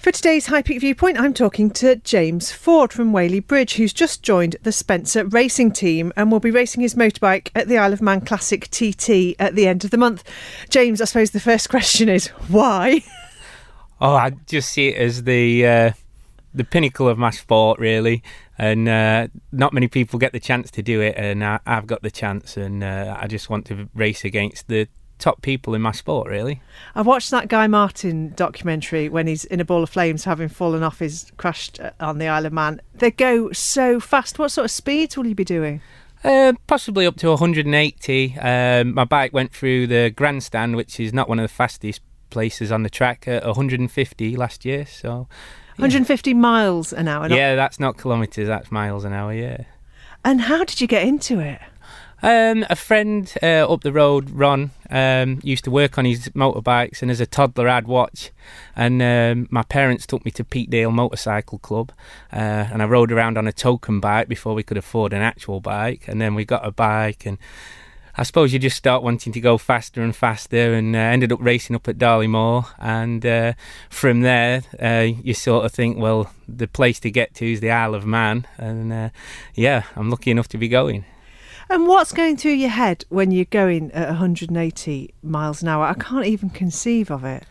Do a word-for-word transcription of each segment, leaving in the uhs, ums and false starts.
For today's High Peak Viewpoint, I'm talking to James Ford from Whaley Bridge, who's just joined the Spencer Racing team and will be racing his motorbike at the Isle of Man Classic T T at the end of the month. James, I suppose the first question is, why? Oh, I just see it as the uh, the pinnacle of my sport, really. And uh, not many people get the chance to do it, and I, I've got the chance, and uh, I just want to race against the top people in my sport, really. I watched that Guy Martin documentary when he's in a ball of flames having fallen off his crashed on the Isle of Man. They go so fast. What sort of speeds will you be doing? Uh, possibly up to one hundred eighty. Um, my bike went through the grandstand, which is not one of the fastest places on the track, at one hundred fifty last year. So yeah. one hundred fifty miles an hour? Not... Yeah, that's not kilometres, that's miles an hour, yeah. And how did you get into it? Um, a friend uh, up the road, Ron, um, used to work on his motorbikes, and as a toddler I'd watch, and um, my parents took me to Peakdale Motorcycle Club, uh, and I rode around on a token bike before we could afford an actual bike, and then we got a bike, and I suppose you just start wanting to go faster and faster, and uh, ended up racing up at Darley Moor, and uh, from there uh, you sort of think, well, the place to get to is the Isle of Man, and uh, yeah, I'm lucky enough to be going. And what's going through your head when you're going at one hundred eighty miles an hour? I can't even conceive of it.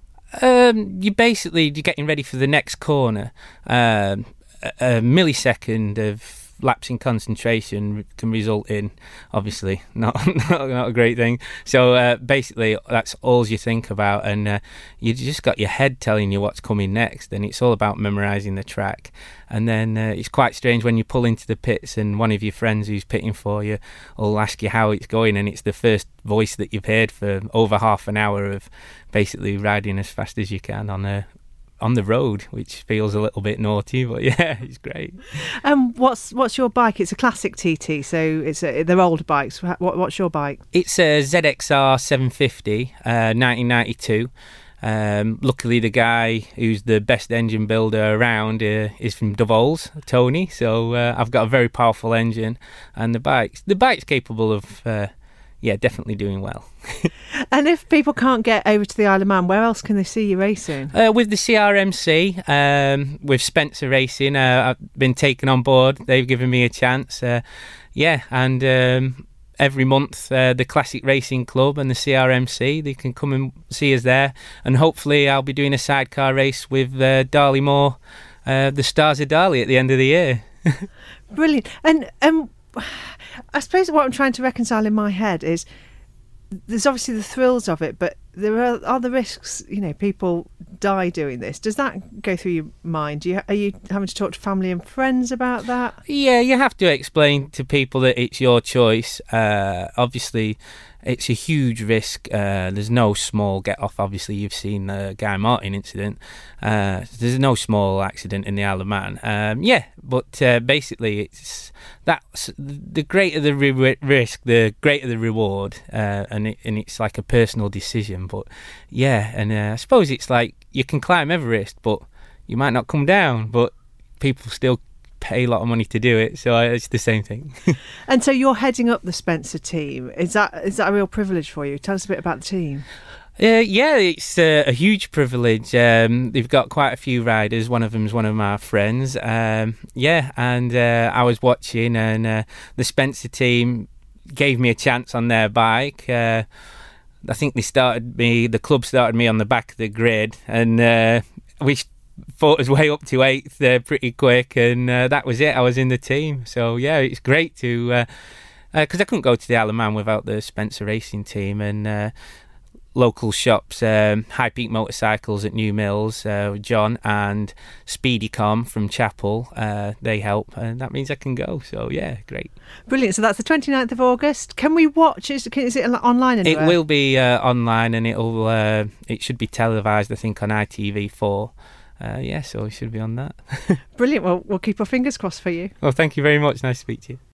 Um, you basically, you're getting ready for the next corner. Um, a, a millisecond of lapse in concentration can result in, obviously, not not, not a great thing. So uh, basically, that's all you think about, and uh, you just got your head telling you what's coming next, and it's all about memorising the track. And then uh, it's quite strange when you pull into the pits and one of your friends who's pitting for you will ask you how it's going, and it's the first voice that you've heard for over half an hour of basically riding as fast as you can on a on the road, which feels a little bit naughty, but yeah, it's great. And um, what's what's your bike? It's a classic T T, so it's a, they're older bikes. What, what's your bike? It's a Z X R seven fifty, uh, nineteen ninety-two. Um, luckily, the guy who's the best engine builder around uh, is from Dovols, Tony. So uh, I've got a very powerful engine, and the bike's the bike's capable of, uh, yeah, definitely doing well. And if people can't get over to the Isle of Man, where else can they see you racing? Uh, with the C R M C, um, with Spencer Racing, uh, I've been taken on board. They've given me a chance. Uh, yeah, and um, every month, uh, the Classic Racing Club and the C R M C, they can come and see us there. And hopefully I'll be doing a sidecar race with uh, Darley Moor, uh, the Stars of Darley at the end of the year. Brilliant. And um, I suppose what I'm trying to reconcile in my head is there's obviously the thrills of it, but there are other risks. You know, people die doing this. Does that go through your mind? Do you, are you having to talk to family and friends about that? Yeah, you have to explain to people that it's your choice. Uh, obviously, it's a huge risk. Uh, there's no small get-off. Obviously, you've seen the Guy Martin incident. Uh, there's no small accident in the Isle of Man. Um, yeah, but uh, basically, it's that's the greater the re- risk, the greater the reward, uh, and it, and it's like a personal decision. But yeah, and uh, I suppose it's like you can climb Everest, but you might not come down. But people still pay a lot of money to do it, so it's the same thing. And so you're heading up the Spencer team. Is that is that a real privilege for you? Tell us a bit about the team. Uh, yeah, it's uh, a huge privilege. Um, they've got quite a few riders. One of them's one of my friends. Um, yeah, and uh, I was watching, and uh, the Spencer team gave me a chance on their bike. Uh, I think they started me. The club started me on the back of the grid, and uh, we fought his way up to eighth uh, pretty quick, and uh, that was it. I was in the team. So yeah, it's great to uh, because uh, I couldn't go to the Isle of Man without the Spencer Racing team, and uh, local shops, um, High Peak Motorcycles at New Mills, uh, John, and Speedycom from Chapel. Uh, they help, and that means I can go. So yeah, great. Brilliant. So that's the twenty-ninth of August. Can we watch? Is, is it online anywhere? It will be uh, online, and it'll uh, it should be televised, I think, on I T V four. Uh, yeah, so it should be on that. Brilliant. Well, we'll keep our fingers crossed for you. Well, thank you very much. Nice to speak to you.